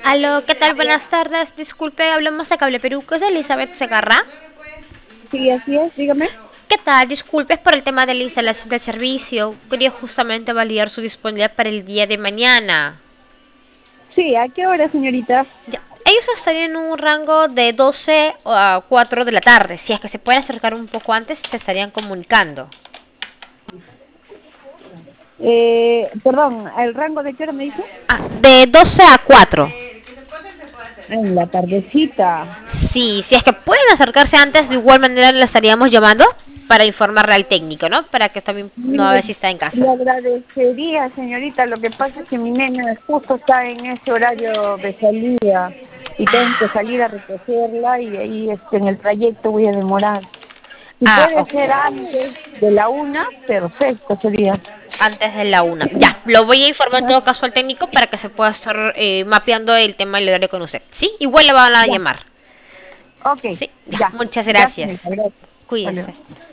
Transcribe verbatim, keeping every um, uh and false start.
Aló, ¿qué tal? Buenas tardes. Disculpe, hablamos de Cable Perú. ¿Qué es Elizabeth Segarra? Sí, así es, dígame. ¿Qué tal? Disculpe es por el tema de la instalación del servicio. Quería justamente validar su disponibilidad para el día de mañana. Sí, ¿a qué hora, señorita? Ya. Ellos estarían en un rango de doce a cuatro de la tarde. Si es que se pueden acercar un poco antes, se estarían comunicando. Eh, perdón, ¿el rango de qué hora me dice? Ah, de doce a cuatro. En la tardecita. Sí, si es que pueden acercarse antes, de igual manera le estaríamos llamando para informarle al técnico, ¿no? Para que también no a Mire, ver si está en le casa. agradecería, señorita. Lo que pasa es que mi nena justo está en ese horario de salida y tengo que salir a recogerla y ahí este, en el trayecto voy a demorar. Si Ah, puede ok. ser antes de la una, perfecto sería. Antes de la una. Ya, lo voy a informar en todo caso al técnico para que se pueda estar eh, mapeando el tema del horario con usted. Sí, igual le van a Ya, llamar. ok, Sí, ya, ya, muchas ya, gracias. señorita, gracias. Hasta luego. Cuídese.